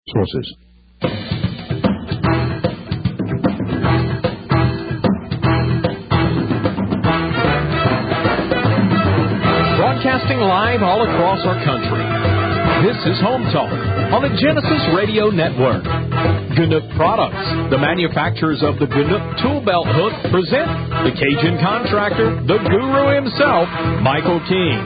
sources. Broadcasting live all across our country. This is Home Talk on the Genesis Radio Network. Ganook Products, the manufacturers of the Ganook Tool Belt Hook, present the Cajun contractor, the guru himself, Michael King.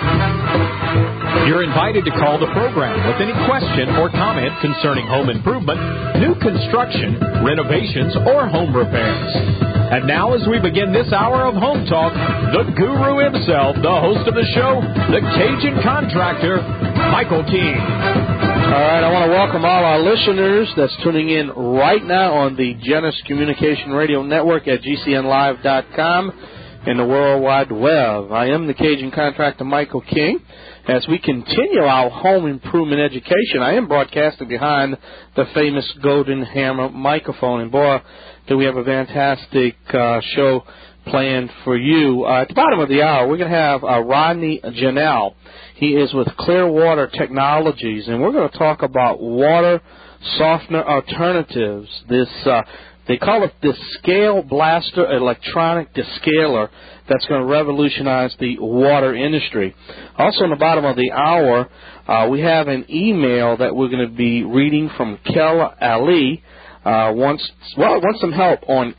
You're invited to call the program with any question or comment concerning home improvement, new construction, renovations, or home repairs. And now, as we begin this hour of Home Talk, the guru himself, the host of the show, the Cajun contractor, Michael King. All right, I want to welcome all our listeners that's tuning in right now on the Genesis Communication Radio Network at GCNlive.com and the World Wide Web. I am the Cajun contractor, Michael King. As we continue our home improvement education, I am broadcasting behind the famous Golden Hammer microphone. And boy, do we have a fantastic show planned for you. At the bottom of the hour, we're going to have Rodney Janelle. He is with Clearwater Technologies, and we're going to talk about water softener alternatives. They call it the Scale Blaster electronic descaler that's going to revolutionize the water industry. Also, in the bottom of the hour, we have an email that we're going to be reading from Kel Ali. Wants some help on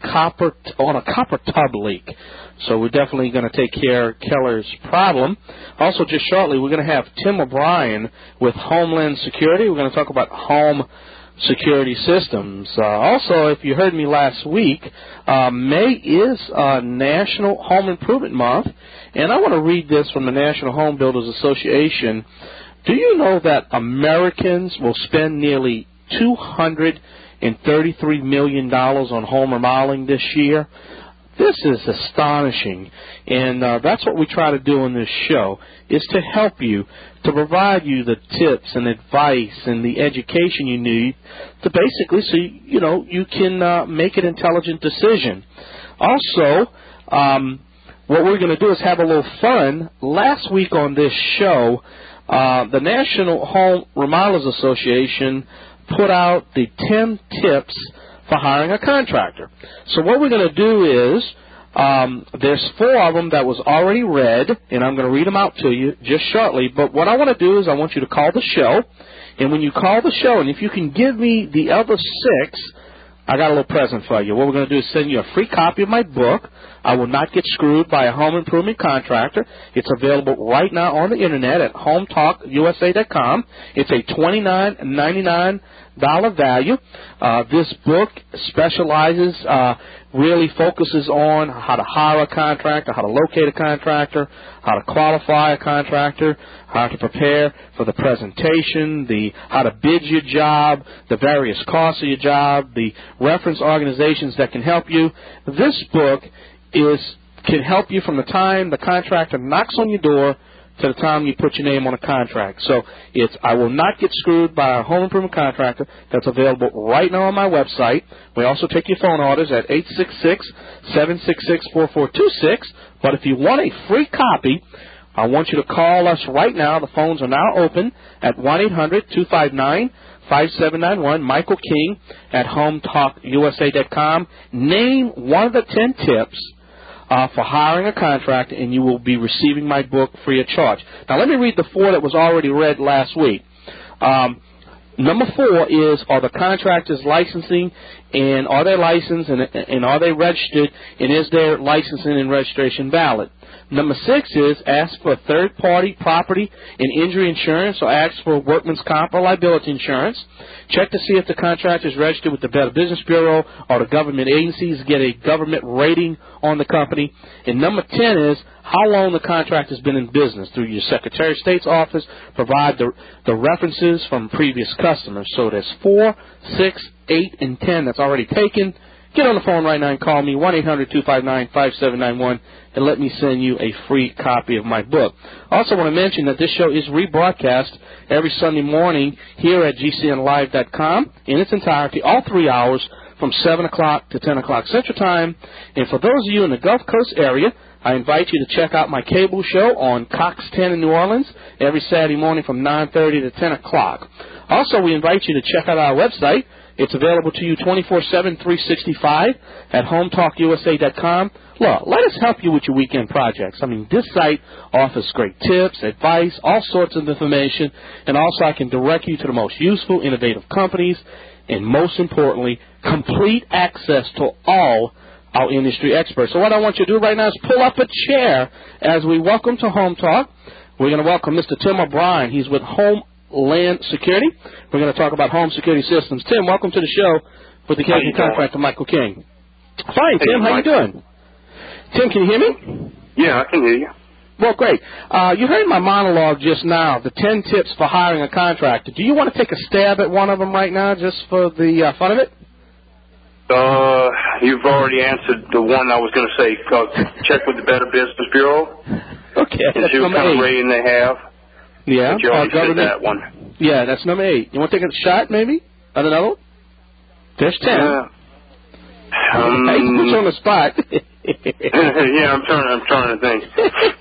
a copper tub leak. So we're definitely going to take care of Keller's problem. Also, just shortly, we're going to have Tim O'Brien with Homeland Security. We're going to talk about home security systems. Also, if you heard me last week, May is National Home Improvement Month, and I want to read this from the National Home Builders Association. Do you know that Americans will spend nearly $233 million on home remodeling this year? This is astonishing, and that's what we try to do on this show, is to help you, to provide you the tips and advice and the education you need to basically so you can make an intelligent decision. Also, what we're going to do is have a little fun. Last week on this show, the National Home Remodelers Association put out the 10 tips for hiring a contractor. So what we're going to do is, there's 4 of them that was already read, and I'm going to read them out to you just shortly. But what I want to do is I want you to call the show, and when you call the show, and if you can give me the other 6, I got a little present for you. What we're going to do is send you a free copy of my book, I Will Not Get Screwed by a Home Improvement Contractor. It's available right now on the Internet at HomeTalkUSA.com. It's a $29.99 value. This book specializes, really focuses on how to hire a contractor, how to locate a contractor, how to qualify a contractor, how to prepare for the presentation, how to bid your job, the various costs of your job, the reference organizations that can help you. This book can help you from the time the contractor knocks on your door to the time you put your name on a contract. So it's I Will Not Get Screwed by a Home Improvement Contractor. That's available right now on my website. We also take your phone orders at 866-766-4426. But if you want a free copy, I want you to call us right now. The phones are now open at 1-800-259-5791. Michael King at HomeTalkUSA.com. Name one of the 10 tips for hiring a contractor, and you will be receiving my book free of charge. Now, let me read the 4 that was already read last week. Number 4 is, are the contractors licensing, and are they licensed, and are they registered, and is their licensing and registration valid? Number 6 is, ask for third-party property and injury insurance, or ask for workman's comp or liability insurance. Check to see if the contractor is registered with the Better Business Bureau or the government agencies. Get a government rating on the company. And number 10 is, how long the contractor has been in business. Through your Secretary of State's office, provide the references from previous customers. So there's 4, 6, 8, and 10 that's already taken. Get on the phone right now and call me, 1-800-259-5791, and let me send you a free copy of my book. I also want to mention that this show is rebroadcast every Sunday morning here at GCNlive.com in its entirety, all 3 hours, from 7 o'clock to 10 o'clock Central Time. And for those of you in the Gulf Coast area, I invite you to check out my cable show on Cox 10 in New Orleans every Saturday morning from 9:30 to 10 o'clock. Also, we invite you to check out our website. It's available to you 24/7, 365 at HomeTalkUSA.com. Look, let us help you with your weekend projects. I mean, this site offers great tips, advice, all sorts of information, and also I can direct you to the most useful, innovative companies, and most importantly, complete access to all our industry experts. So what I want you to do right now is pull up a chair as we welcome to Home Talk. We're going to welcome Mr. Tim O'Brien. He's with Homeland Security. We're going to talk about home security systems. Tim, welcome to the show with the Cajun contractor Michael King. Fine, hey, Tim. How you doing? Tim, can you hear me? Yeah, I can hear you. Well, great. You heard my monologue just now, the 10 tips for hiring a contractor. Do you want to take a stab at one of them right now just for the fun of it? You've already answered the one I was going to say. Check with the Better Business Bureau. Okay, and that's see what number kind 8. of rating they have. Yeah, but you already said that one. Yeah, that's number 8. You want to take a shot, maybe, at another one? There's 10. Yeah. I hate to put you on the spot. Yeah, I'm trying to think.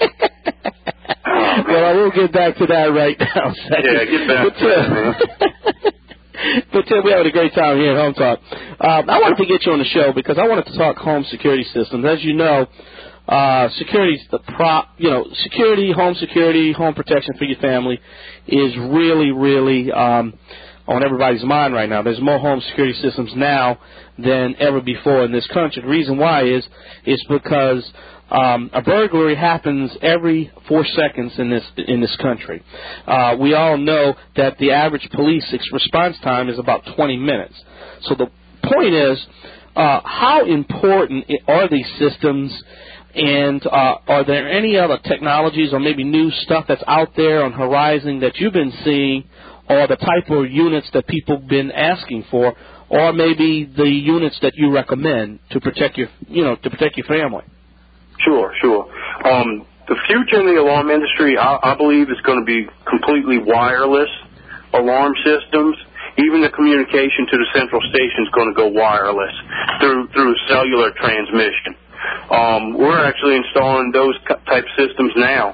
Well, I will get back to that right now. Yeah, get back to that, man. But Tim, we're having a great time here at Home Talk. I wanted to get you on the show because I wanted to talk home security systems. As you know, security's security, home protection for your family is really, really on everybody's mind right now. There's more home security systems now than ever before in this country. The reason why is because a burglary happens every 4 seconds in this country. We all know that the average police response time is about 20 minutes. So the point is, how important are these systems, and are there any other technologies or maybe new stuff that's out there on horizon that you've been seeing, or the type of units that people have been asking for, or maybe the units that you recommend to protect your family? Sure. The future in the alarm industry, I believe, is going to be completely wireless alarm systems. Even the communication to the central station is going to go wireless through cellular transmission. We're actually installing those type systems now.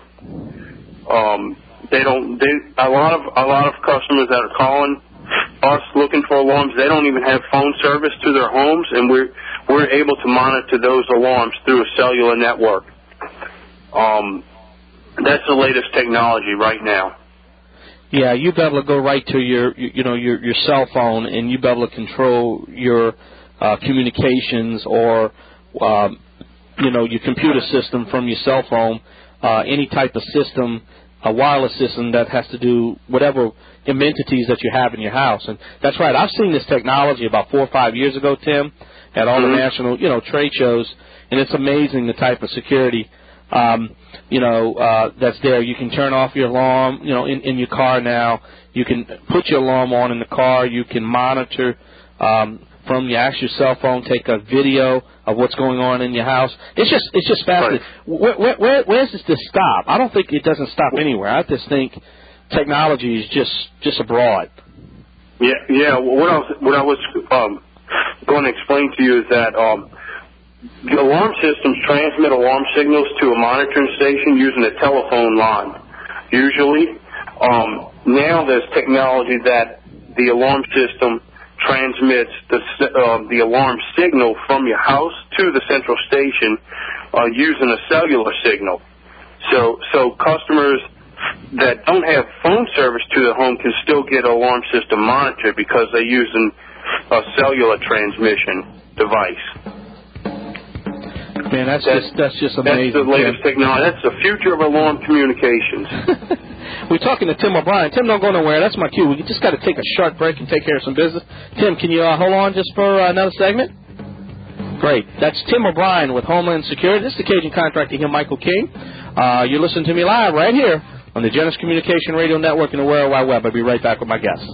A lot of customers that are calling us looking for alarms, they don't even have phone service to their homes, and we're able to monitor those alarms through a cellular network. That's the latest technology right now. Yeah, you be able to go right to your cell phone, and you be able to control your communications or your computer system from your cell phone. Any type of system, a wireless system that has to do whatever amenities that you have in your house. And that's right. I've seen this technology about 4 or 5 years ago, Tim, at all the national trade shows, and it's amazing the type of security that's there. You can turn off your alarm, in your car now. You can put your alarm on in the car. You can monitor from your actual cell phone, take a video of what's going on in your house. It's just fascinating. Right. Where does this stop? I don't think it doesn't stop anywhere. I just think technology is just abroad. Yeah. What I was going to explain to you is that the alarm systems transmit alarm signals to a monitoring station using a telephone line. Usually, now there's technology that the alarm system transmits the alarm signal from your house to the central station using a cellular signal. So customers that don't have phone service to their home can still get an alarm system monitored because they're using a cellular transmission device. Man, that's just amazing. That's the latest technology. That's the future of alarm communications. We're talking to Tim O'Brien. Tim, don't go nowhere. That's my cue. We just got to take a short break and take care of some business. Tim, can you hold on just for another segment? Great. That's Tim O'Brien with Homeland Security. This is the Cajun contractor here, Michael King. You're listening to me live right here on the Genesis Communication Radio Network and the World Wide Web. I'll be right back with my guests.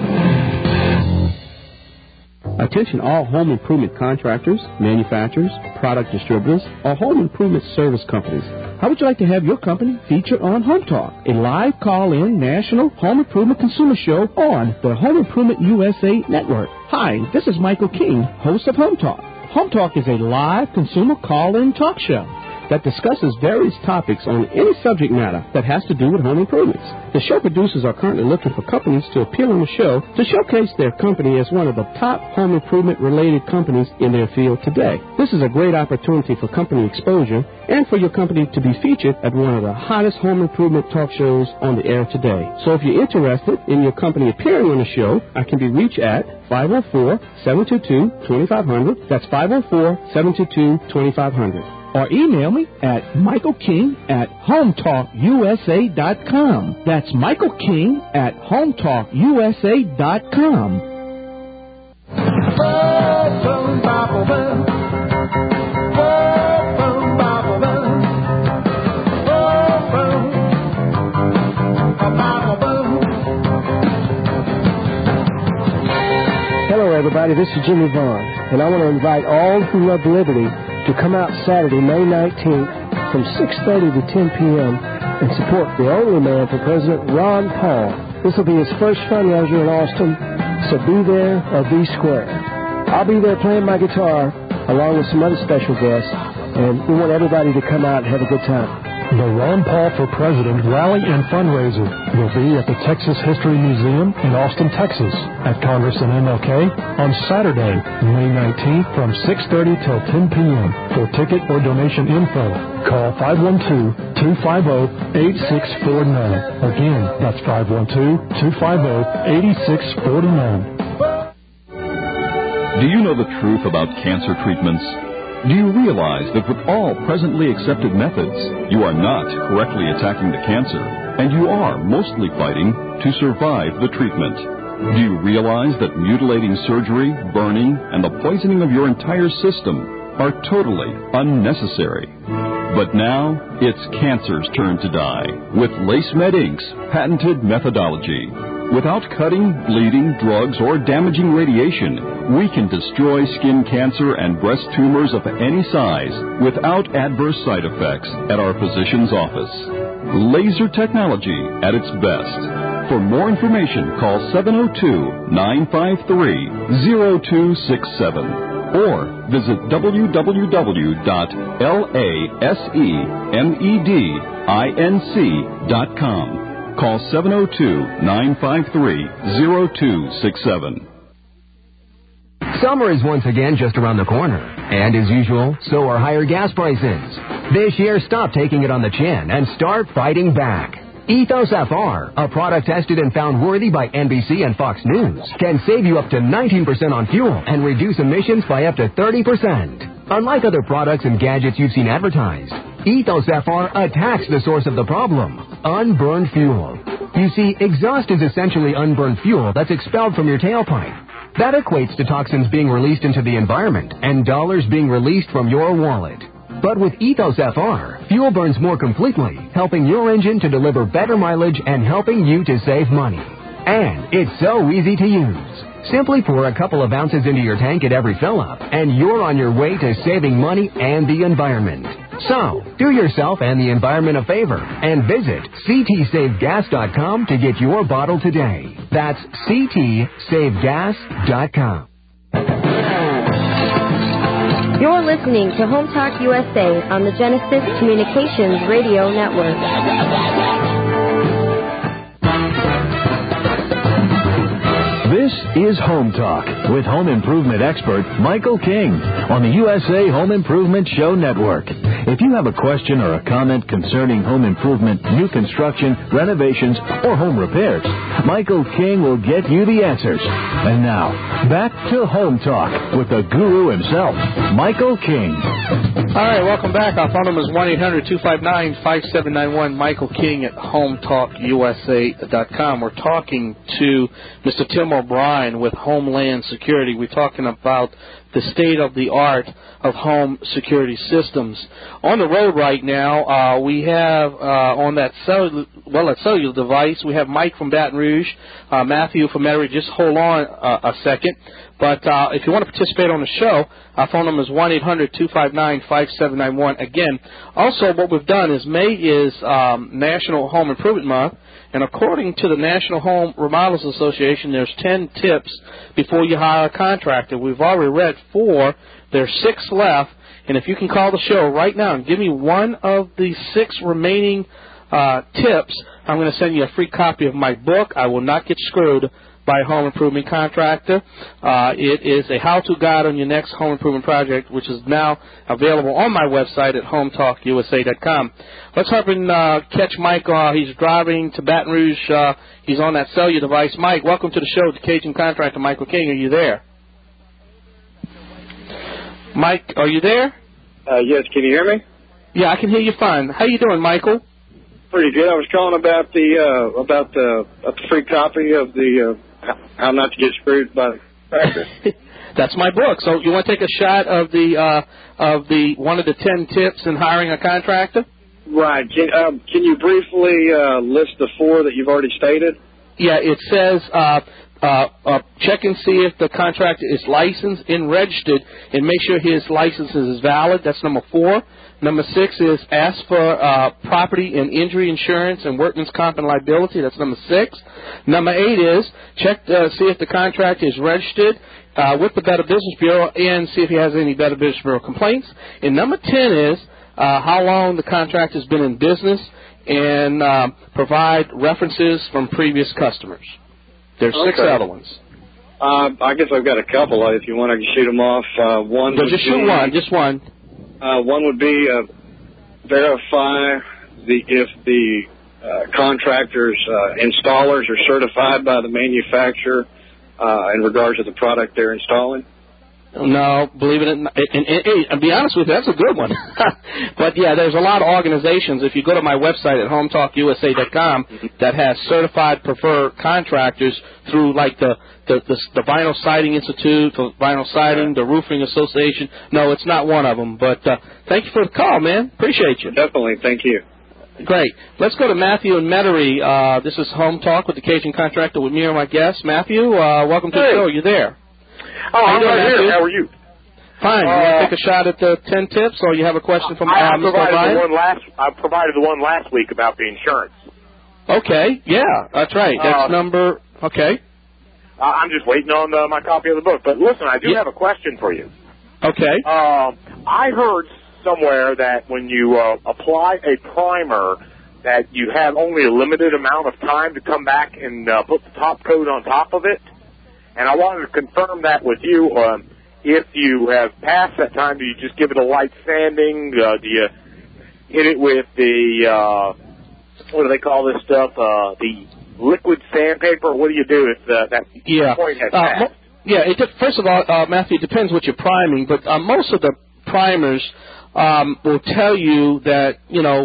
Attention all home improvement contractors, manufacturers, product distributors, or home improvement service companies. How would you like to have your company featured on Home Talk, a live call-in national home improvement consumer show on the Home Improvement USA Network? Hi, this is Michael King, host of Home Talk. Home Talk is a live consumer call-in talk show that discusses various topics on any subject matter that has to do with home improvements. The show producers are currently looking for companies to appear on the show to showcase their company as one of the top home improvement-related companies in their field today. This is a great opportunity for company exposure and for your company to be featured at one of the hottest home improvement talk shows on the air today. So if you're interested in your company appearing on the show, I can be reached at 504-722-2500. That's 504-722-2500. Or email me at michaelking@hometalkusa.com. That's michaelking@hometalkusa.com. Hello, everybody. This is Jimmy Vaughn, and I want to invite all who love liberty to come out Saturday, May 19th, from 6:30 to 10 p.m. and support the only man for President, Ron Paul. This will be his first fundraiser in Austin, so be there or be square. I'll be there playing my guitar along with some other special guests, and we want everybody to come out and have a good time. The Ron Paul for President Rally and Fundraiser will be at the Texas History Museum in Austin, Texas, at Congress and MLK on Saturday, May 19th from 6:30 till 10 p.m. For ticket or donation info, call 512-250-8649. Again, that's 512-250-8649. Do you know the truth about cancer treatments? Do you realize that with all presently accepted methods, you are not correctly attacking the cancer, and you are mostly fighting to survive the treatment? Do you realize that mutilating surgery, burning, and the poisoning of your entire system are totally unnecessary? But now, it's cancer's turn to die with LaceMed Inc.'s patented methodology. Without cutting, bleeding, drugs, or damaging radiation, we can destroy skin cancer and breast tumors of any size without adverse side effects at our physician's office. Laser technology at its best. For more information, call 702-953-0267 or visit www.lasemedinc.com. Call 702-953-0267. Summer is once again just around the corner. And as usual, so are higher gas prices. This year, stop taking it on the chin and start fighting back. Ethos FR, a product tested and found worthy by NBC and Fox News, can save you up to 19% on fuel and reduce emissions by up to 30%. Unlike other products and gadgets you've seen advertised, Ethos FR attacks the source of the problem, unburned fuel. You see, exhaust is essentially unburned fuel that's expelled from your tailpipe. That equates to toxins being released into the environment and dollars being released from your wallet. But with Ethos FR, fuel burns more completely, helping your engine to deliver better mileage and helping you to save money. And it's so easy to use. Simply pour a couple of ounces into your tank at every fill-up, and you're on your way to saving money and the environment. So, do yourself and the environment a favor and visit ctsavegas.com to get your bottle today. That's ctsavegas.com. You're listening to Home Talk USA on the Genesis Communications Radio Network. This is Home Talk with home improvement expert Michael King on the USA Home Improvement Show Network. If you have a question or a comment concerning home improvement, new construction, renovations, or home repairs, Michael King will get you the answers. And now, back to Home Talk with the guru himself, Michael King. All right, welcome back. Our phone number is 1-800-259-5791, Michael King at HomeTalkUSA.com. We're talking to Mr. Tim O'Brien with Homeland Security. We're talking about the state-of-the-art of home security systems. On the road right now, we have on that cellular device, we have Mike from Baton Rouge, Matthew from Metairie. Just hold on a second. But if you want to participate on the show, our phone number is 1-800-259-5791. Again, also what we've done is May is National Home Improvement Month, And according to the National Home Remodelers Association, there's 10 tips before you hire a contractor. We've already read 4. There's 6 left. And if you can call the show right now and give me one of the 6 remaining tips, I'm going to send you a free copy of my book, I Will Not Get Screwed, by a home improvement contractor. It is a how-to guide on your next home improvement project, which is now available on my website at hometalkusa.com. Let's hope and catch Mike. He's driving to Baton Rouge. He's on that cellular device. Mike, welcome to the show, the Cajun contractor, Michael King. Are you there? Mike, are you there? Yes, can you hear me? Yeah, I can hear you fine. How you doing, Michael? Pretty good. I was calling about the free copy of the How Not to Get Screwed by the Contractor. That's my book. So you want to take a shot of the one of the 10 tips in hiring a contractor? Right. Can you briefly list the 4 that you've already stated? Yeah, it says check and see if the contractor is licensed and registered, and make sure his license is valid. That's number 4. Number 6 is ask for property and injury insurance and workman's comp and liability. That's number 6. Number 8 is check see if the contractor is registered with the Better Business Bureau and see if he has any Better Business Bureau complaints. And number 10 is how long the contractor has been in business and provide references from previous customers. There's 6 other ones. I guess I've got a couple. If you want, I can shoot them off. One. No, just shoot one. Just one. One would be verify if the contractor's installers are certified by the manufacturer in regards to the product they're installing. No, believe it or not. And be honest with you, that's a good one. But, yeah, there's a lot of organizations. If you go to my website at hometalkusa.com that has certified preferred contractors through, like, the Vinyl Siding Institute, the Vinyl Siding, the Roofing Association. No, it's not one of them. But thank you for the call, man. Appreciate you. Definitely. Thank you. Great. Let's go to Matthew in Metairie. This is Home Talk with the Cajun Contractor with me and my guest. Matthew, welcome to the show. You there? Oh, I'm right here. How are you? Fine. You want to take a shot at the 10 tips, or you have a question from Mr. O'Brien? I provided the one last week about the insurance. Okay. Yeah, that's right. That's number. Okay. I'm just waiting on my copy of the book. But listen, I do have a question for you. Okay. I heard somewhere that when you apply a primer, that you have only a limited amount of time to come back and put the top coat on top of it. And I wanted to confirm that with you. If you have passed that time, do you just give it a light sanding? Do you hit it with the, what do they call this stuff, the liquid sandpaper? What do you do if that point has passed? First of all, Matthew, it depends what you're priming, but most of the primers will tell you that,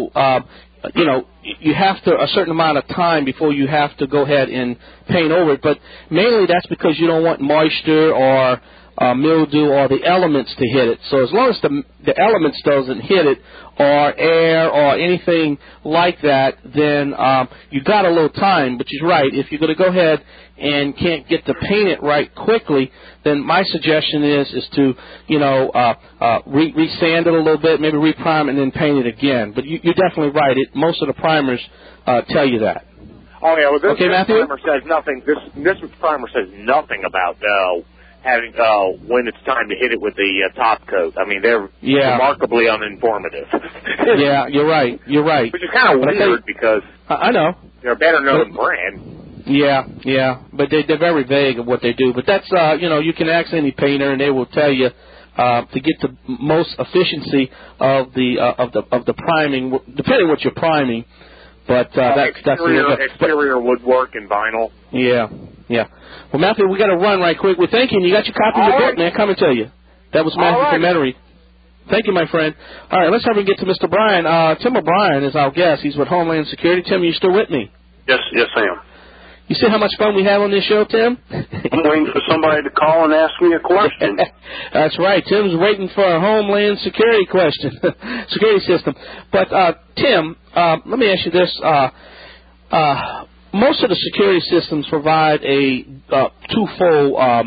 you have to a certain amount of time before you have to go ahead and paint over it. But mainly that's because you don't want moisture or mildew or the elements to hit it. So as long as the elements doesn't hit it, or air or anything like that, then you got a little time. But you're right. If you're going to go ahead and can't get to paint it right quickly, then my suggestion is to, re-sand it a little bit, maybe re-prime and then paint it again. But you're definitely right. Most of the primers tell you that. Oh yeah, well this Matthew? Primer says nothing. This primer says nothing about having when it's time to hit it with the top coat. I mean, they're remarkably uninformative. Yeah, you're right. Which is kind of weird because I know they're a better known brand. Yeah, but they're very vague of what they do. But that's you can ask any painter and they will tell you to get the most efficiency of the priming, depending on what you're priming. But that's exterior woodwork and vinyl. Yeah. Well, Matthew, we got to run right quick. We're thanking you. You got your copy of the book, man. Coming to you. That was Matthew from Metairie. Thank you, my friend. All right, let's have him get to Mr. Bryan. Tim O'Brien is our guest. He's with Homeland Security. Tim, are you still with me? Yes, I am. You see how much fun we have on this show, Tim? I'm waiting for somebody to call and ask me a question. That's right. Tim's waiting for a Homeland Security question, security system. But, Tim, let me ask you this. Most of the security systems provide a twofold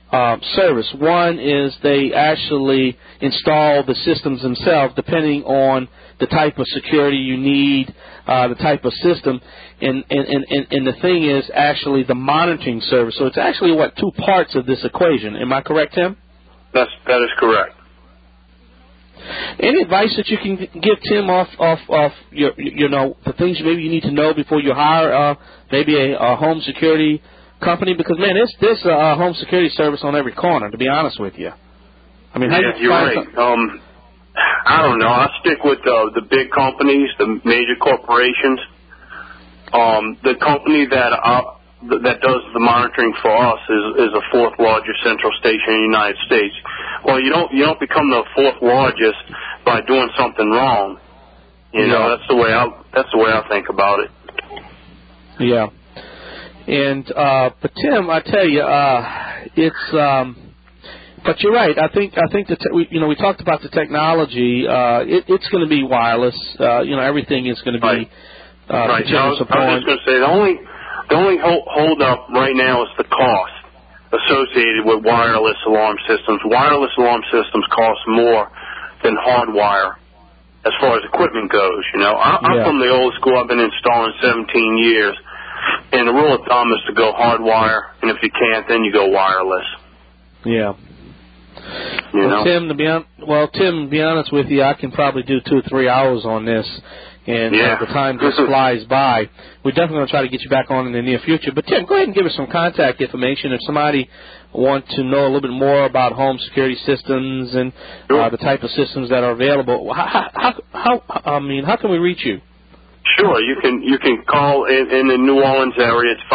service. One is they actually install the systems themselves, depending on the type of security you need, the type of system, and the thing is actually the monitoring service. So it's actually, two parts of this equation. Am I correct, Tim? That is correct. Any advice that you can give Tim off your the things maybe you need to know before you hire maybe a home security company? Because, man, there's a home security service on every corner, to be honest with you. I mean, you're right. I don't know. I stick with the big companies, the major corporations. The company that does the monitoring for us is the fourth largest central station in the United States. Well, you don't become the fourth largest by doing something wrong. You know, that's the way I think about it. Yeah. And but Tim, I tell you, it's. But you're right. I think we talked about the technology. It's going to be wireless. Everything is going to be right. I was just going to say the only hold up right now is the cost associated with wireless alarm systems. Wireless alarm systems cost more than hardwire as far as equipment goes. I'm from the old school. I've been installing 17 years, and the rule of thumb is to go hardwire, and if you can't, then you go wireless. Yeah. Tim, to be honest with you, I can probably do 2 or 3 hours on this, and the time just flies by. We're definitely going to try to get you back on in the near future. But, Tim, go ahead and give us some contact information if somebody wants to know a little bit more about home security systems and the type of systems that are available. How can we reach you? Sure. You can call in the New Orleans area. It's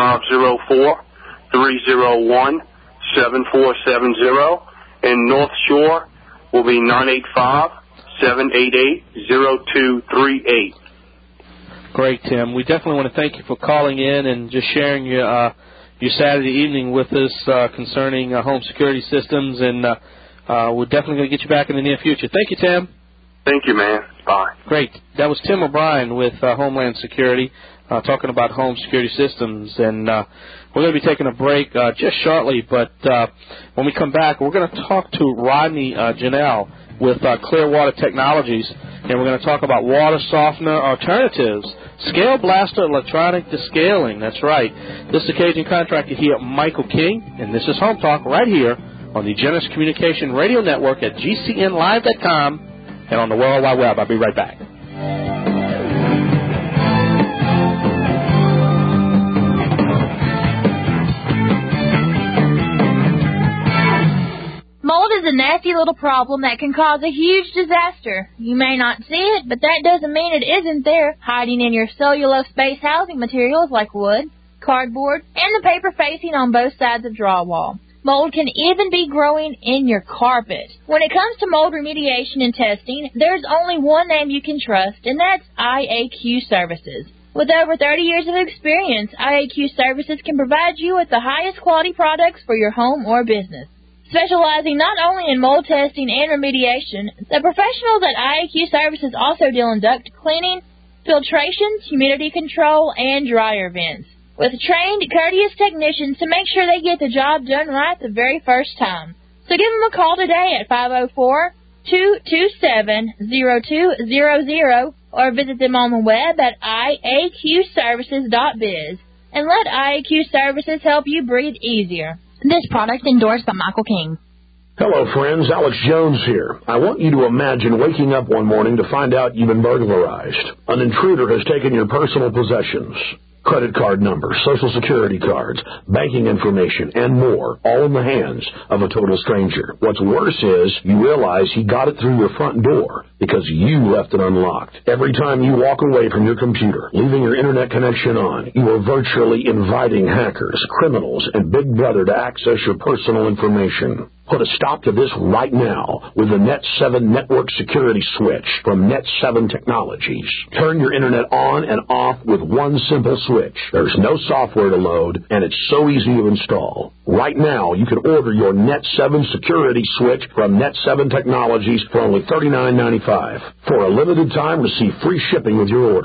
504-301-7470. And North Shore will be 985-788-0238. Great, Tim. We definitely want to thank you for calling in and just sharing your Saturday evening with us concerning home security systems. And we're definitely going to get you back in the near future. Thank you, Tim. Thank you, man. Bye. Great. That was Tim O'Brien with Homeland Security talking about home security systems. And we're going to be taking a break just shortly, but when we come back, we're going to talk to Rodney Janelle with Clearwater Technologies, and we're going to talk about water softener alternatives, Scale Blaster electronic descaling. That's right. This is Cajun contractor here, Michael King, and this is Home Talk right here on the Genesis Communication Radio Network at GCNlive.com and on the World Wide Web. I'll be right back. Mold is a nasty little problem that can cause a huge disaster. You may not see it, but that doesn't mean it isn't there, hiding in your cellulose-based housing materials like wood, cardboard, and the paper facing on both sides of drywall. Mold can even be growing in your carpet. When it comes to mold remediation and testing, there's only one name you can trust, and that's IAQ Services. With over 30 years of experience, IAQ Services can provide you with the highest quality products for your home or business. Specializing not only in mold testing and remediation, the professionals at IAQ Services also deal in duct cleaning, filtrations, humidity control, and dryer vents, with trained, courteous technicians to make sure they get the job done right the very first time. So give them a call today at 504-227-0200 or visit them on the web at iaqservices.biz and let IAQ Services help you breathe easier. This product endorsed by Michael King. Hello, friends. Alex Jones here. I want you to imagine waking up one morning to find out you've been burglarized. An intruder has taken your personal possessions. Credit card numbers, Social Security cards, banking information, and more, all in the hands of a total stranger. What's worse is you realize he got it through your front door because you left it unlocked. Every time you walk away from your computer, leaving your internet connection on, you are virtually inviting hackers, criminals, and Big Brother to access your personal information. Put a stop to this right now with the Net 7 Network Security Switch from Net 7 Technologies. Turn your internet on and off with one simple switch. There's no software to load, and it's so easy to install. Right now, you can order your Net 7 Security Switch from Net 7 Technologies for only $39.95. For a limited time, receive free shipping with your order.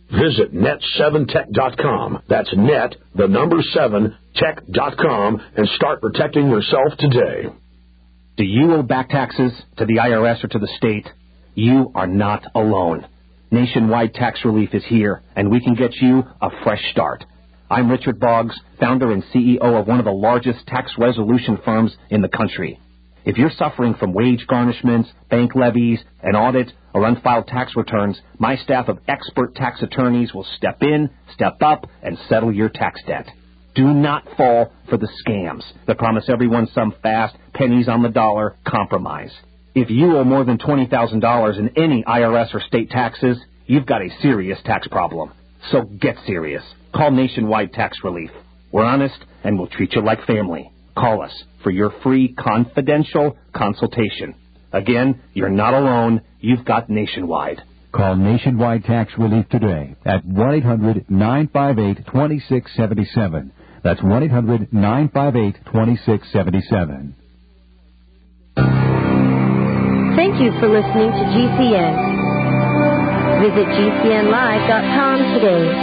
Visit net7tech.com. That's net, the number 7, tech.com, and start protecting yourself today. Do you owe back taxes to the IRS or to the state? You are not alone. Nationwide Tax Relief is here, and we can get you a fresh start. I'm Richard Boggs, founder and CEO of one of the largest tax resolution firms in the country. If you're suffering from wage garnishments, bank levies, an audit, or unfiled tax returns, my staff of expert tax attorneys will step in, step up, and settle your tax debt. Do not fall for the scams that promise everyone some fast, pennies-on-the-dollar compromise. If you owe more than $20,000 in any IRS or state taxes, you've got a serious tax problem. So get serious. Call Nationwide Tax Relief. We're honest, and we'll treat you like family. Call us for your free confidential consultation. Again, you're not alone. You've got Nationwide. Call Nationwide Tax Relief today at 1-800-958-2677. That's 1-800-958-2677. Thank you for listening to GCN. Visit GCNlive.com today.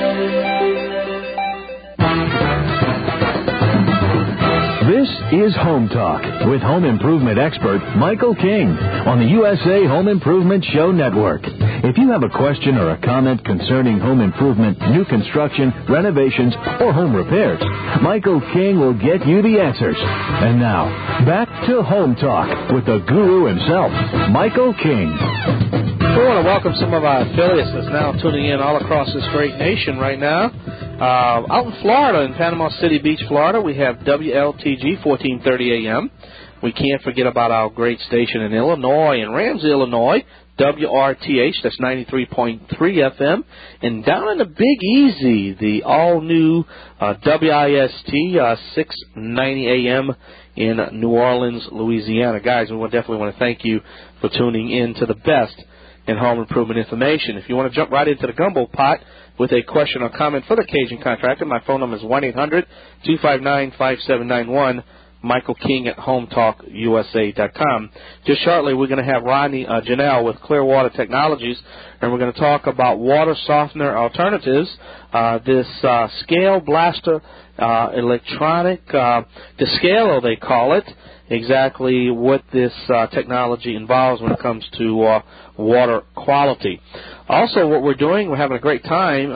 This is Home Talk with home improvement expert Michael King on the USA Home Improvement Show Network. If you have a question or a comment concerning home improvement, new construction, renovations, or home repairs, Michael King will get you the answers. And now, back to Home Talk with the guru himself, Michael King. We want to welcome some of our affiliates that's now tuning in all across this great nation right now. Out in Florida, in Panama City Beach, Florida, we have WLTG 1430 AM. We can't forget about our great station in Illinois, in Ramsey, Illinois, WRTH, that's 93.3 FM. And down in the Big Easy, the all-new WIST 690 AM in New Orleans, Louisiana. Guys, we definitely want to thank you for tuning in to the best in home improvement information. If you want to jump right into the gumbo pot with a question or comment for the Cajun Contractor, my phone number is 1-800-259-5791, Michael King at HomeTalkUSA.com. Just shortly, we're going to have Ronnie Janelle with Clearwater Technologies, and we're going to talk about water softener alternatives, this Scale Blaster electronic, Descalo they call it, exactly what this technology involves when it comes to water quality. Also, what we're doing, we're having a great time.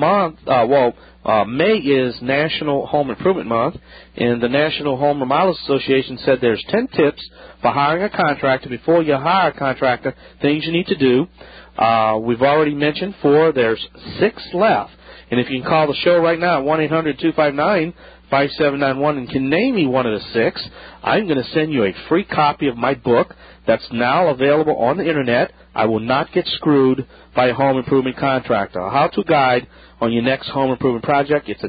May is National Home Improvement Month, and the National Home Remodelers Association said there's 10 tips for hiring a contractor before you hire a contractor, things you need to do. We've already mentioned 4. There's 6 left. And if you can call the show right now at 1-800-259-5791 and can name me one of the 6, I'm going to send you a free copy of my book that's now available on the Internet. I Will Not Get Screwed by a Home Improvement Contractor, a how-to guide on your next home improvement project. It's a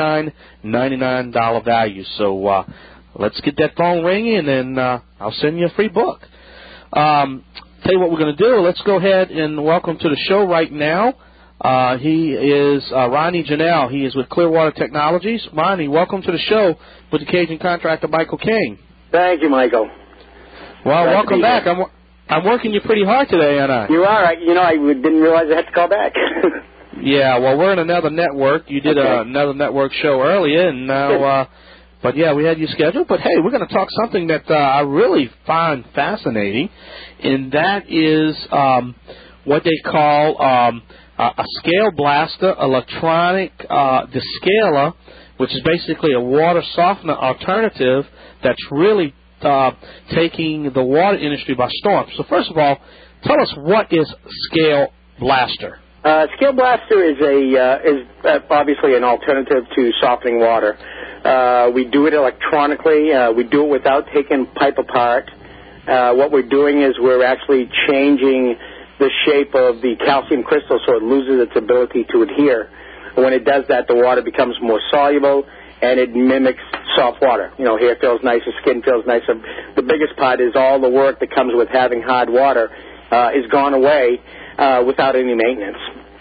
$29.99 value. So let's get that phone ringing, and then I'll send you a free book. Tell you what we're going to do. Let's go ahead and welcome to the show right now. He is Ronnie Janelle. He is with Clearwater Technologies. Ronnie, welcome to the show with the Cajun Contractor, Michael King. Thank you, Michael. Well, welcome back. I'm working you pretty hard today, aren't I? You are. I didn't realize I had to call back. Yeah, well, we're in another network. You did another network show earlier, and now, but yeah, we had you scheduled. But hey, we're going to talk something that I really find fascinating, and that is what they call a Scale Blaster electronic descaler, which is basically a water softener alternative that's really taking the water industry by storm. So first of all, tell us, what is Scale Blaster? Scale Blaster is obviously an alternative to softening water. We do it electronically. We do it without taking pipe apart. What we're doing is we're actually changing the shape of the calcium crystal so it loses its ability to adhere. When it does that, the water becomes more soluble, and it mimics soft water. You know, hair feels nicer, skin feels nicer. The biggest part is all the work that comes with having hard water is gone away without any maintenance.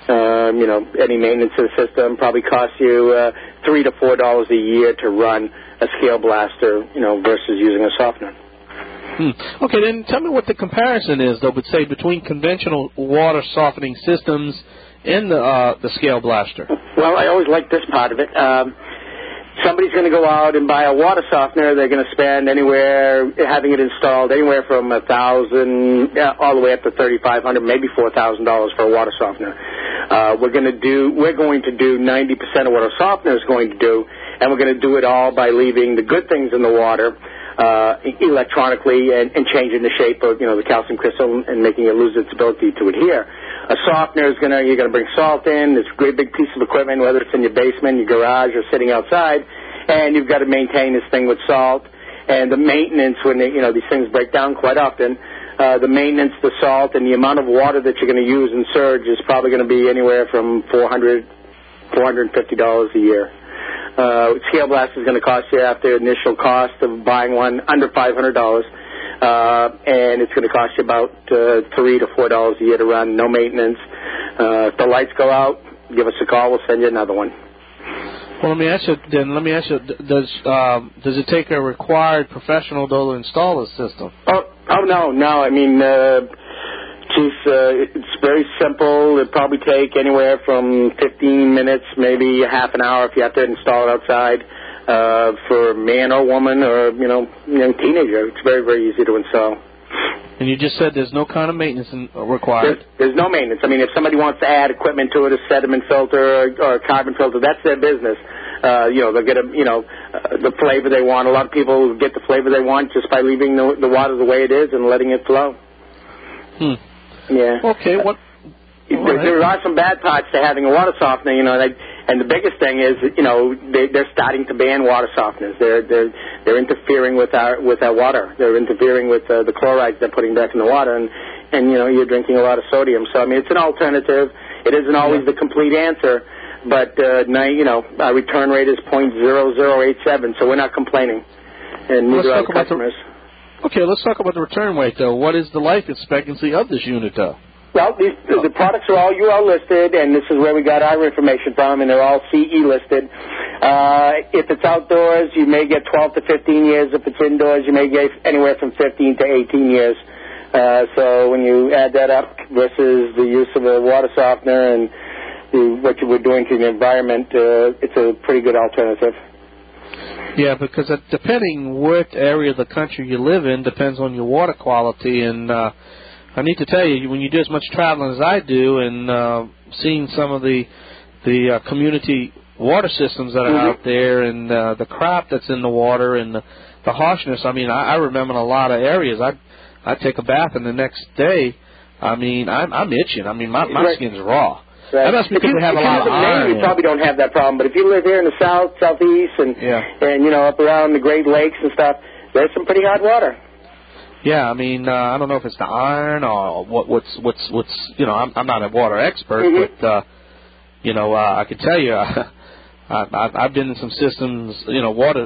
Any maintenance to the system probably costs you $3 to $4 a year to run a Scale Blaster, versus using a softener. Okay, then tell me what the comparison is, though, but say between conventional water softening systems in the Scale Blaster? Well, I always like this part of it. Somebody's going to go out and buy a water softener. They're going to spend having it installed, anywhere from $1,000 all the way up to $3,500, maybe $4,000 for a water softener. We're going to do 90% of what a softener is going to do, and we're going to do it all by leaving the good things in the water electronically and changing the shape of the calcium crystal and making it lose its ability to adhere. A softener is you're going to bring salt in. It's a great big piece of equipment, whether it's in your basement, your garage, or sitting outside, and you've got to maintain this thing with salt. And the maintenance, when these things break down quite often, the maintenance, the salt, and the amount of water that you're going to use in surge is probably going to be anywhere from $450 a year. Scale Blast is going to cost you, after initial cost of buying one, under $500. And it's going to cost you about $3 to $4 a year to run, no maintenance. If the lights go out, give us a call. We'll send you another one. Well, let me ask you, does it take a required professional to install this system? Oh no. I mean, it's very simple. It'd probably take anywhere from 15 minutes, maybe a half an hour if you have to install it outside. For a man or woman or young teenager, it's very, very easy to install. And you just said there's no kind of maintenance required. There's no maintenance. I mean, if somebody wants to add equipment to it, a sediment filter or a carbon filter, that's their business. They'll get the flavor they want. A lot of people get the flavor they want just by leaving the water the way it is and letting it flow. Yeah. Okay. There are some bad parts to having a water softener, and the biggest thing is, they're starting to ban water softeners. They're interfering with our water. They're interfering with the chlorides they're putting back in the water, and you're drinking a lot of sodium. So I mean, it's an alternative. It isn't always the complete answer, but our return rate is 0.0087, so we're not complaining. And neither are customers. Okay, let's talk about the return rate, though. What is the life expectancy of this unit, though? Well, the products are all UL listed, and this is where we got our information from, and they're all CE listed. If it's outdoors, you may get 12 to 15 years. If it's indoors, you may get anywhere from 15 to 18 years. So when you add that up versus the use of a water softener and what you were doing to the environment, it's a pretty good alternative. Yeah, because depending what area of the country you live in depends on your water quality, and I need to tell you, when you do as much traveling as I do and seeing some of the community water systems that are out there and the crap that's in the water and the harshness, I mean, I remember in a lot of areas, I take a bath and the next day, I mean, I'm itching. I mean, my skin's raw. Right. That must be because they have a lot of iron. You probably don't have that problem, but if you live here in the south, southeast, and up around the Great Lakes and stuff, there's some pretty hot water. Yeah, I mean, I don't know if it's the iron or what's I'm not a water expert, but I can tell you, I've been in some systems, water,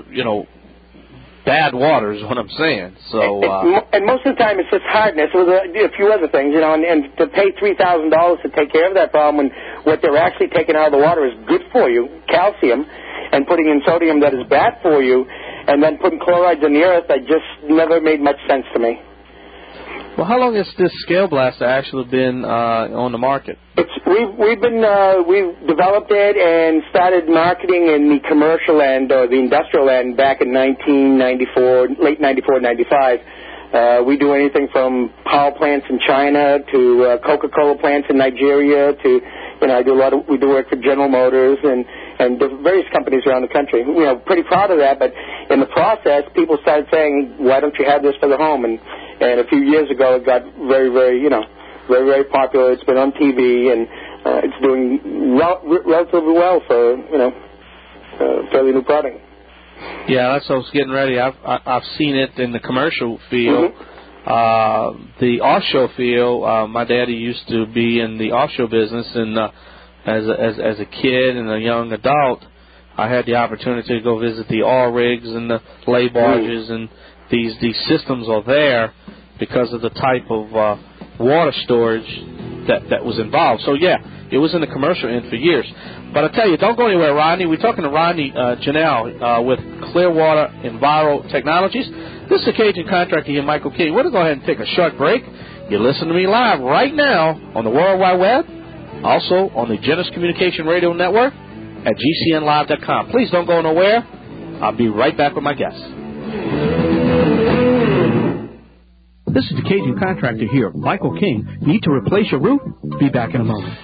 bad water is what I'm saying. So and most of the time it's just hardness with a few other things, and to pay $3,000 to take care of that problem when what they're actually taking out of the water is good for you, calcium, and putting in sodium that is bad for you, and then putting chlorides in the earth, that just never made much sense to me. Well, how long has this Scale Blaster actually been on the market? We've developed it and started marketing in the commercial end or the industrial end back in 1994, late 94, 95. We do anything from power plants in China to Coca-Cola plants in Nigeria to, we do work for General Motors and various companies around the country. We're pretty proud of that, but in the process, people started saying, why don't you have this for the home? And a few years ago, it got very, very, very, very popular. It's been on TV, and it's doing relatively well for, a fairly new product. Yeah, that's what I was getting ready. I've seen it in the commercial field. The offshore field, my daddy used to be in the offshore business, and as a kid and a young adult, I had the opportunity to go visit the oil rigs and the lay barges, and these systems are there because of the type of water storage that was involved. So, yeah, it was in the commercial end for years. But I tell you, don't go anywhere, Rodney. We're talking to Rodney Janelle with Clearwater Enviro Technologies. This is the Cajun contractor here, Michael King. We're going to go ahead and take a short break. You listen to me live right now on the World Wide Web also on the Genesis Communication Radio Network at GCNlive.com. Please don't go nowhere. I'll be right back with my guests. This is the Cajun Contractor here. Michael King. Need to replace your roof? Be back in a moment.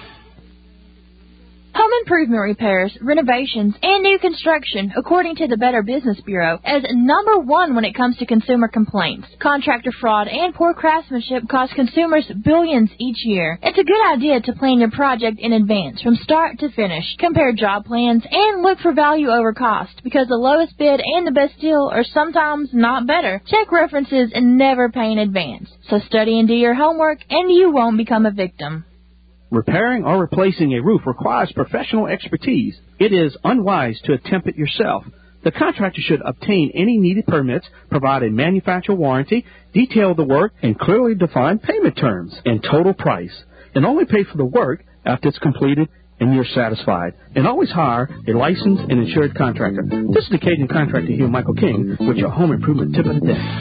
Home improvement repairs, renovations, and new construction, according to the Better Business Bureau, as number one when it comes to consumer complaints. Contractor fraud and poor craftsmanship cost consumers billions each year. It's a good idea to plan your project in advance, from start to finish. Compare job plans and look for value over cost, because the lowest bid and the best deal are sometimes not better. Check references and never pay in advance. So study and do your homework, and you won't become a victim. Repairing or replacing a roof requires professional expertise. It is unwise to attempt it yourself. The contractor should obtain any needed permits, provide a manufacturer warranty, detail the work, and clearly define payment terms and total price. And only pay for the work after it's completed and you're satisfied. And always hire a licensed and insured contractor. This is the Cajun Contractor here, Michael King, with your home improvement tip of the day.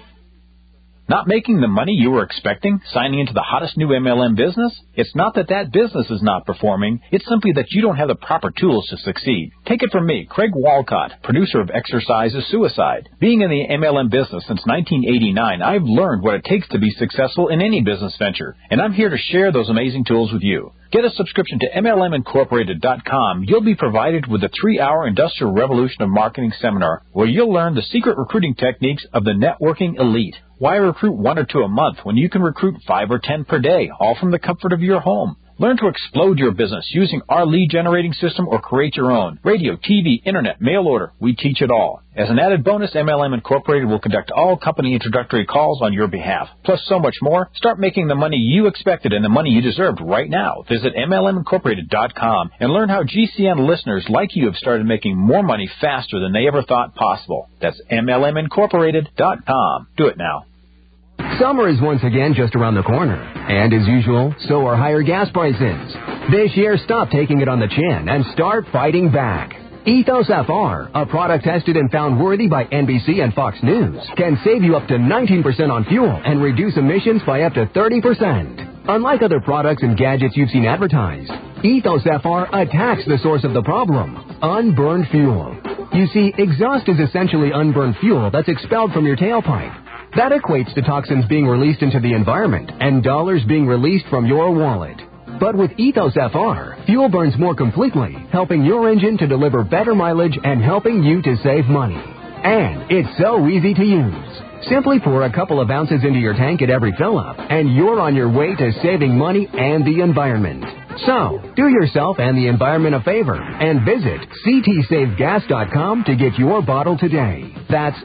Not making the money you were expecting, signing into the hottest new MLM business? It's not that that business is not performing. It's simply that you don't have the proper tools to succeed. Take it from me, Craig Walcott, producer of Exercise is Suicide. Being in the MLM business since 1989, I've learned what it takes to be successful in any business venture, and I'm here to share those amazing tools with you. Get a subscription to MLMincorporated.com. You'll be provided with a 3-hour Industrial Revolution of Marketing seminar where you'll learn the secret recruiting techniques of the networking elite. Why recruit 1 or 2 a month when you can recruit 5 or 10 per day, all from the comfort of your home? Learn to explode your business using our lead generating system or create your own. Radio, TV, internet, mail order, we teach it all. As an added bonus, MLM Incorporated will conduct all company introductory calls on your behalf. Plus so much more. Start making the money you expected and the money you deserved right now. Visit MLMincorporated.com and learn how GCN listeners like you have started making more money faster than they ever thought possible. That's MLMincorporated.com. Do it now. Summer is once again just around the corner. And as usual, so are higher gas prices. This year, stop taking it on the chin and start fighting back. Ethos FR, a product tested and found worthy by NBC and Fox News, can save you up to 19% on fuel and reduce emissions by up to 30%. Unlike other products and gadgets you've seen advertised, Ethos FR attacks the source of the problem, unburned fuel. You see, exhaust is essentially unburned fuel that's expelled from your tailpipe. That equates to toxins being released into the environment and dollars being released from your wallet. But with Ethos FR, fuel burns more completely, helping your engine to deliver better mileage and helping you to save money. And it's so easy to use. Simply pour a couple of ounces into your tank at every fill-up, and you're on your way to saving money and the environment. So, do yourself and the environment a favor and visit ctsavegas.com to get your bottle today. That's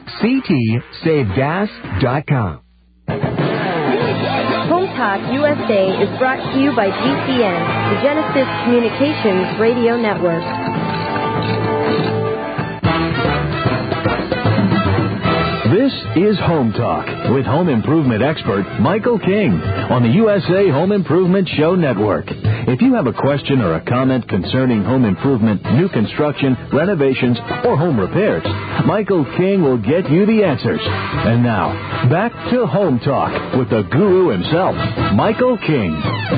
ctsavegas.com. Home Talk USA is brought to you by GCN, the Genesis Communications Radio Network. This is Home Talk with home improvement expert Michael King on the USA Home Improvement Show Network. If you have a question or a comment concerning home improvement, new construction, renovations, or home repairs, Michael King will get you the answers. And now, back to Home Talk with the guru himself, Michael King.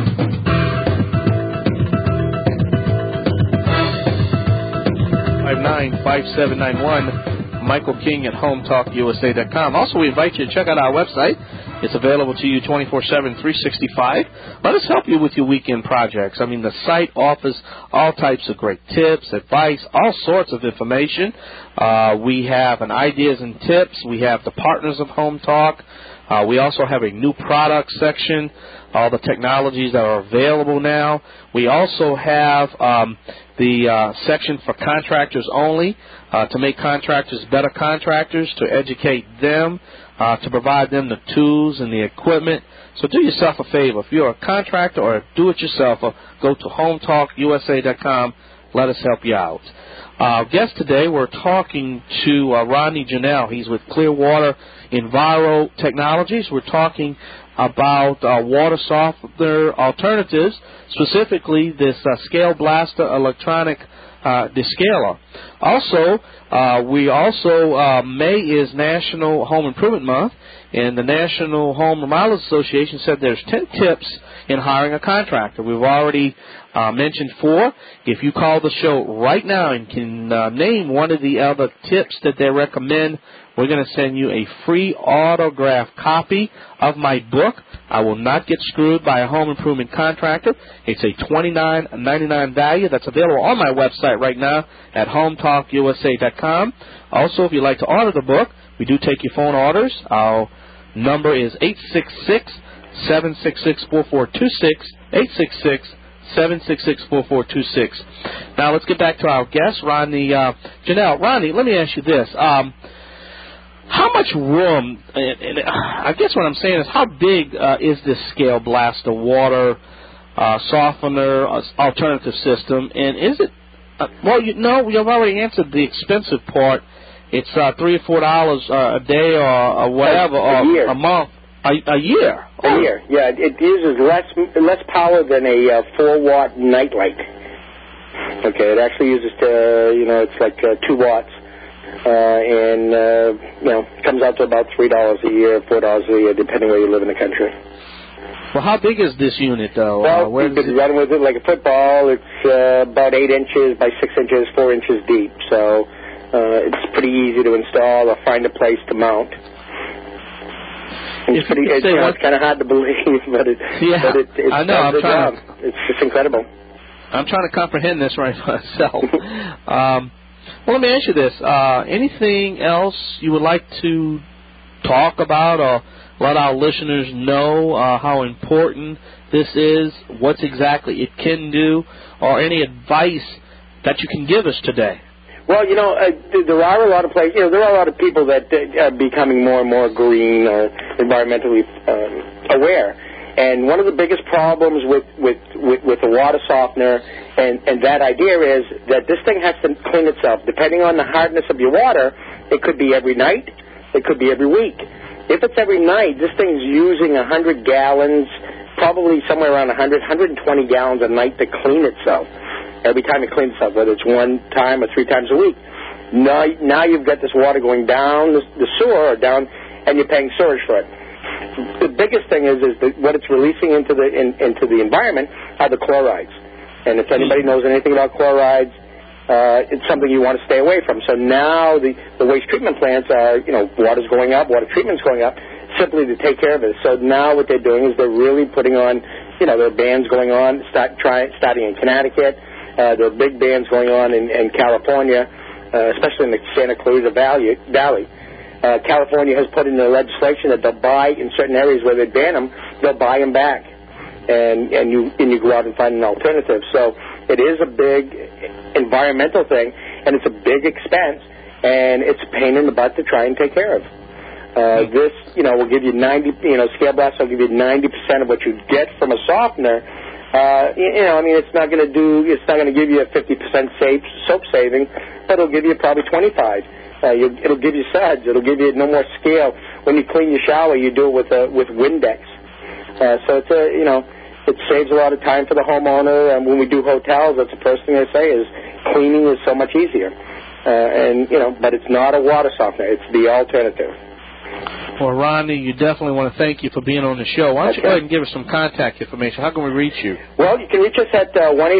595791. Michael King at HomeTalkUSA.com. Also, we invite you to check out our website. It's available to you 24/7, 365. Let us help you with your weekend projects. I mean, the site offers all types of great tips, advice, all sorts of information. We have an ideas and tips. We have the partners of Home Talk. We also have a new product section, all the technologies that are available now. We also have the section for contractors only, to make contractors better contractors, to educate them, to provide them the tools and the equipment. So do yourself a favor. If you're a contractor or a do-it-yourselfer, go to HomeTalkUSA.com. Let us help you out. Our guest today, we're talking to Rodney Janelle. He's with Clearwater Enviro Technologies. We're talking about water softener alternatives, specifically this Scale Blaster electronic Descaler. Also, May is National Home Improvement Month, and the National Home Remodelers Association said there's 10 tips in hiring a contractor. We've already mentioned 4. If you call the show right now and can name one of the other tips that they recommend, we're going to send you a free autographed copy of my book, I Will Not Get Screwed by a Home Improvement Contractor. It's a $29.99 value that's available on my website right now at HometalkUSA.com. Also, if you'd like to order the book, we do take your phone orders. Our number is 866-766-4426, 866-766-4426. Now, let's get back to our guest, Ronnie Janelle. Ronnie, let me ask you this. How much room, and I guess what I'm saying is how big is this Scale Blaster water softener alternative system, and is it, you've already answered the expensive part. It's $3 or $4 a day or whatever, or a month. A year? A year, yeah. It uses less power than a 4-watt nightlight. Okay, it actually uses, it's like 2 watts. Comes out to about $3 a year, $4 a year, depending where you live in the country. Well, how big is this unit, though? Well, you could run with it like a football. It's about 8 inches by 6 inches, 4 inches deep. So it's pretty easy to install or find a place to mount. It's kind of hard to believe, but it does the job. It's just incredible. I'm trying to comprehend this right myself. Well, let me ask you this. Anything else you would like to talk about or let our listeners know how important this is, what exactly it can do, or any advice that you can give us today? Well, there are a lot of places, there are a lot of people that are becoming more and more green or environmentally aware. And one of the biggest problems with the water softener and that idea is that this thing has to clean itself. Depending on the hardness of your water, it could be every night, it could be every week. If it's every night, this thing's using 100 gallons, probably somewhere around 120 gallons a night to clean itself. Every time it cleans itself, whether it's 1 time or 3 times a week. Now you've got this water going down the sewer or down, and you're paying sewage for it. The biggest thing is that what it's releasing into the environment are the chlorides. And if anybody knows anything about chlorides, it's something you want to stay away from. So now the waste treatment plants are, water's going up, water treatment's going up, simply to take care of it. So now what they're doing is they're really putting on, there are bans going on, starting in Connecticut. There are big bans going on in California, especially in the Santa Clarita Valley. California has put in the legislation that they'll buy in certain areas where they ban them, they'll buy them back, and you go out and find an alternative. So it is a big environmental thing, and it's a big expense, and it's a pain in the butt to try and take care of. This, will give you 90. Scale Blast will give you 90% of what you get from a softener. It's not going to give you a 50% soap saving, but it'll give you probably 25. It'll give you suds. It'll give you no more scale. When you clean your shower, you do it with Windex. So it saves a lot of time for the homeowner. And when we do hotels, that's the first thing they say is cleaning is so much easier. But it's not a water softener. It's the alternative. Well, Ronnie, you definitely want to thank you for being on the show. Why don't you go ahead and give us some contact information? How can we reach you? Well, you can reach us at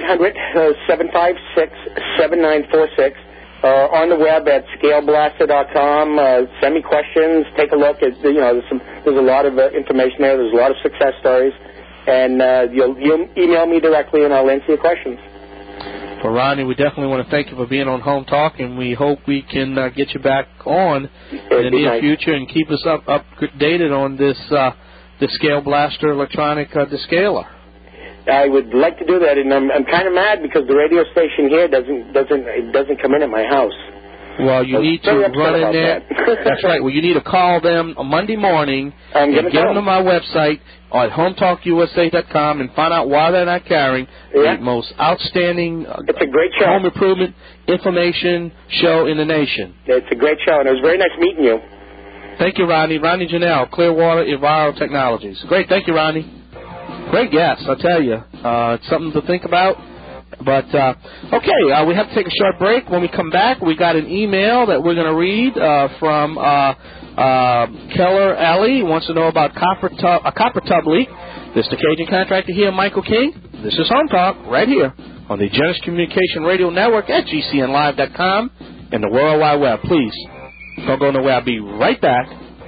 1-800-756-7946. On the web at scaleblaster.com. Send me questions. Take a look. There's a lot of information there. There's a lot of success stories. And you'll email me directly, and I'll answer your questions. Well, Ronnie, we definitely want to thank you for being on Home Talk, and we hope we can get you back on in the near future and keep us updated on this Scale Blaster electronic descaler. I would like to do that, and I'm kind of mad because the radio station here doesn't come in at my house. Well, you need to run in there. That's right. Well, you need to call them on Monday morning and get them to my website at HometalkUSA.com and find out why they're not carrying the most outstanding it's a great show. home improvement information show in the nation. It's a great show, and it was very nice meeting you. Thank you, Ronnie. Ronnie Janelle, Clearwater Enviro Technologies. Great. Thank you, Ronnie. Great guest, I tell you. It's something to think about. But, okay, we have to take a short break. When we come back, we got an email that we're going to read from Keller Alley. He wants to know about a copper tub leak. This is the Cajun Contractor here, Michael King. This is Home Talk right here on the Genesis Communication Radio Network at GCNlive.com and the World Wide Web. Please, don't go nowhere. I'll be right back.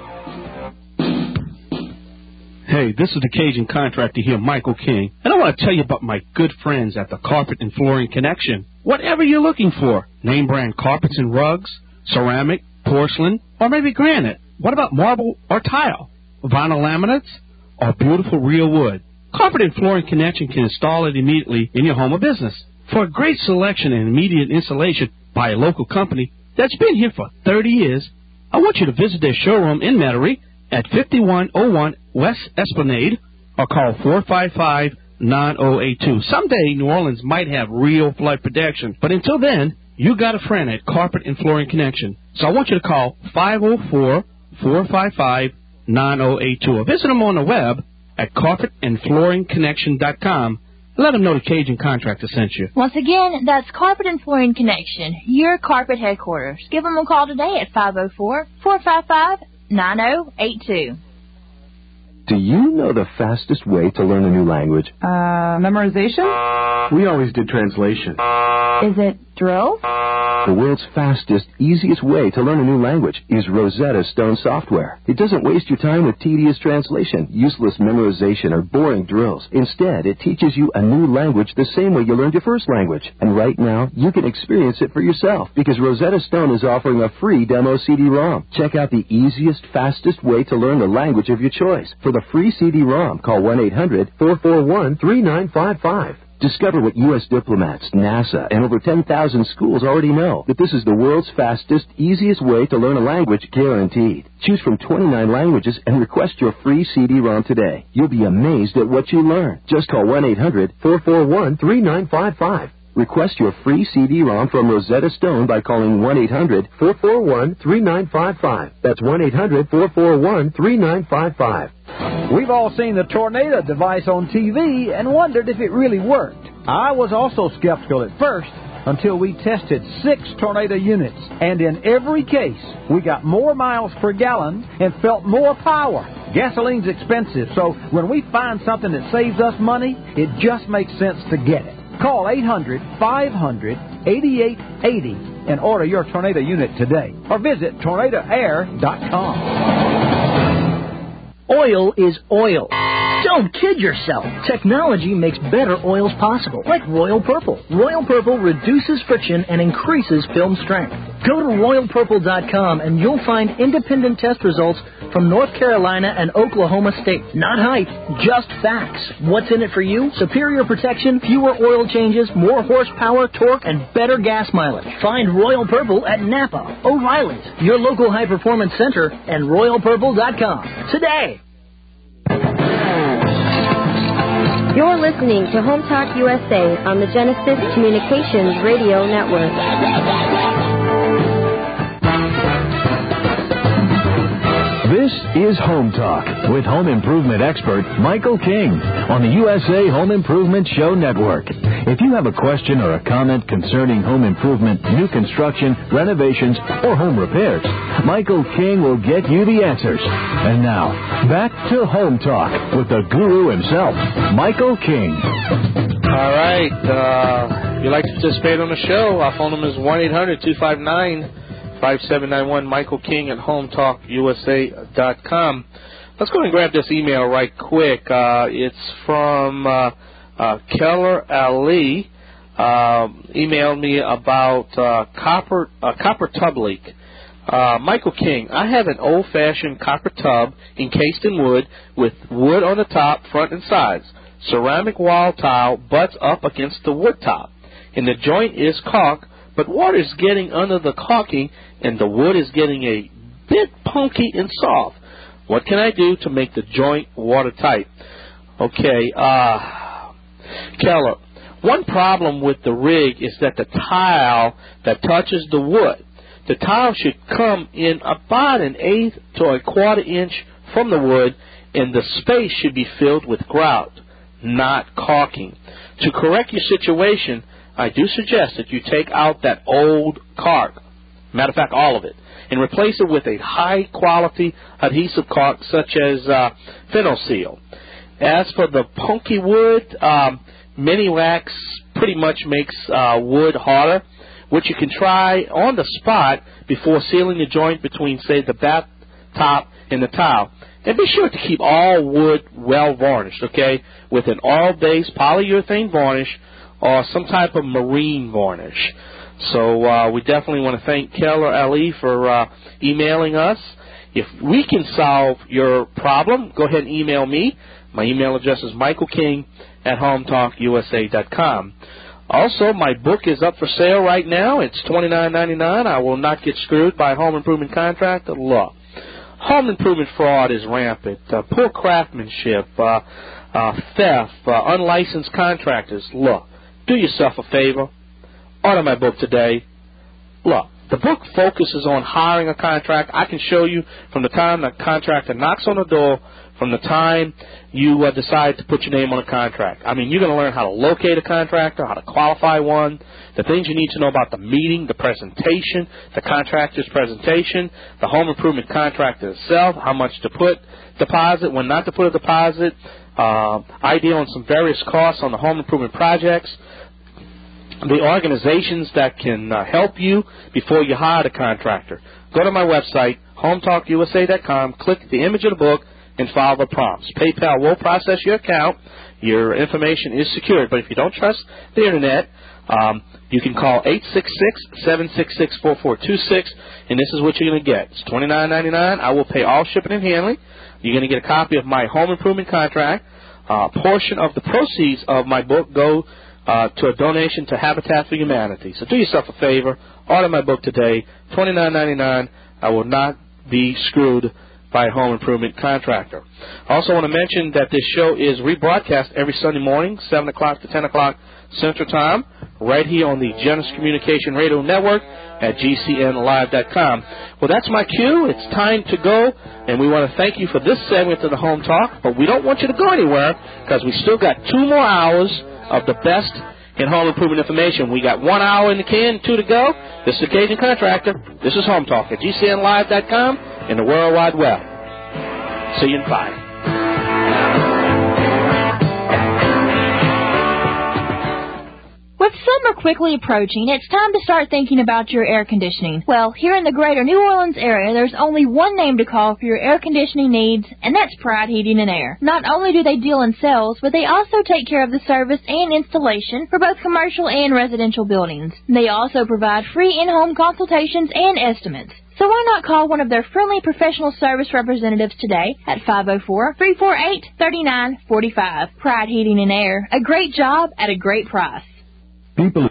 Hey, this is the Cajun Contractor here, Michael King, and I want to tell you about my good friends at the Carpet and Flooring Connection. Whatever you're looking for, name brand carpets and rugs, ceramic, porcelain, or maybe granite. What about marble or tile, vinyl laminates, or beautiful real wood? Carpet and Flooring Connection can install it immediately in your home or business. For a great selection and immediate installation by a local company that's been here for 30 years, I want you to visit their showroom in Metairie at 5101 West Esplanade or call 455-9082. Someday New Orleans might have real flood protection, but until then, you got a friend at Carpet and Flooring Connection. So I want you to call 504-455-9082 or visit them on the web at carpetandflooringconnection.com. Let them know the Cajun Contractor sent you. Once again, that's Carpet and Flooring Connection, your carpet headquarters. Give them a call today at 504-455-9082. Do you know the fastest way to learn a new language? Memorization? We always did translation. Is it drill? The world's fastest, easiest way to learn a new language is Rosetta Stone software. It doesn't waste your time with tedious translation, useless memorization, or boring drills. Instead, it teaches you a new language the same way you learned your first language. And right now, you can experience it for yourself because Rosetta Stone is offering a free demo CD-ROM. Check out the easiest, fastest way to learn the language of your choice. For the free CD-ROM, call 1-800-441-3955. Discover what U.S. diplomats, NASA, and over 10,000 schools already know, that this is the world's fastest, easiest way to learn a language, guaranteed. Choose from 29 languages and request your free CD-ROM today. You'll be amazed at what you learn. Just call 1-800-441-3955. Request your free CD-ROM from Rosetta Stone by calling 1-800-441-3955. That's 1-800-441-3955. We've all seen the Tornado device on TV and wondered if it really worked. I was also skeptical at first until we tested 6 Tornado units. And in every case, we got more miles per gallon and felt more power. Gasoline's expensive, so when we find something that saves us money, it just makes sense to get it. Call 800-500-8880 and order your Tornado unit today. Or visit tornadoair.com. Oil is oil. Don't kid yourself. Technology makes better oils possible, like Royal Purple. Royal Purple reduces friction and increases film strength. Go to RoyalPurple.com and you'll find independent test results from North Carolina and Oklahoma State. Not hype, just facts. What's in it for you? Superior protection, fewer oil changes, more horsepower, torque, and better gas mileage. Find Royal Purple at Napa, O'Reilly's, your local high-performance center, and RoyalPurple.com today. You're listening to Home Talk USA on the Genesis Communications Radio Network. This is Home Talk with home improvement expert Michael King on the USA Home Improvement Show Network. If you have a question or a comment concerning home improvement, new construction, renovations, or home repairs, Michael King will get you the answers. And now, back to Home Talk with the guru himself, Michael King. All right. If you'd like to participate on the show, our phone number is 1-800-259-5791, Michael King at HomeTalkUSA.com. Let's go and grab this email right quick. It's from Keller Ali. Emailed me about copper tub leak. Michael King, I have an old-fashioned copper tub encased in wood with wood on the top, front, and sides. Ceramic wall tile butts up against the wood top, and the joint is caulk, but water is getting under the caulking, and the wood is getting a bit punky and soft. What can I do to make the joint watertight? Okay, Keller, one problem with the rig is that the tile that touches the wood, the tile should come in about 1/8 to 1/4 inch from the wood, and the space should be filled with grout, not caulking. To correct your situation, I do suggest that you take out that old caulk, matter of fact, all of it, and replace it with a high-quality adhesive caulk such as Phenol-Seal. As for the punky wood, Mini-Wax pretty much makes wood harder, which you can try on the spot before sealing the joint between, say, the bath top and the tile. And be sure to keep all wood well varnished, okay, with an oil-based polyurethane varnish or some type of marine varnish. So we definitely want to thank Keller LE for emailing us. If we can solve your problem, go ahead and email me. My email address is michaelking@hometalkusa.com. Also, my book is up for sale right now. It's $29.99. I Will Not Get Screwed by Home Improvement Contractor. Look, home improvement fraud is rampant. Poor craftsmanship, theft, unlicensed contractors. Look, do yourself a favor. Order my book today. Look, the book focuses on hiring a contractor. I can show you from the time the contractor knocks on the door, from the time you decide to put your name on a contract. I mean, you're going to learn how to locate a contractor, how to qualify one, the things you need to know about the meeting, the presentation, the contractor's presentation, the home improvement contractor itself, how much to put deposit, when not to put a deposit, idea on some various costs on the home improvement projects, the organizations that can help you before you hire the contractor. Go to my website, hometalkusa.com, click the image of the book, and follow the prompts. PayPal will process your account. Your information is secured. But if you don't trust the Internet, you can call 866-766-4426, and this is what you're going to get. It's $29.99. I will pay all shipping and handling. You're going to get a copy of my home improvement contract. A portion of the proceeds of my book go to a donation to Habitat for Humanity. So do yourself a favor. Order my book today. $29.99. I Will Not Be Screwed by a home improvement contractor. I also want to mention that this show is rebroadcast every Sunday morning, 7 o'clock to 10 o'clock Central Time, right here on the Genesis Communication Radio Network at GCNlive.com. Well, that's my cue. It's time to go, and we want to thank you for this segment of the Home Talk, but we don't want you to go anywhere because we still got 2 more hours of the best in home improvement information. We got 1 hour in the can, 2 to go. This is the Cajun Contractor. This is Home Talk at GCNlive.com and the World Wide Web. See you in 5. With summer quickly approaching, it's time to start thinking about your air conditioning. Well, here in the greater New Orleans area, there's only one name to call for your air conditioning needs, and that's Pride Heating and Air. Not only do they deal in sales, but they also take care of the service and installation for both commercial and residential buildings. They also provide free in-home consultations and estimates. So why not call one of their friendly professional service representatives today at 504-348-3945. Pride Heating and Air, a great job at a great price. People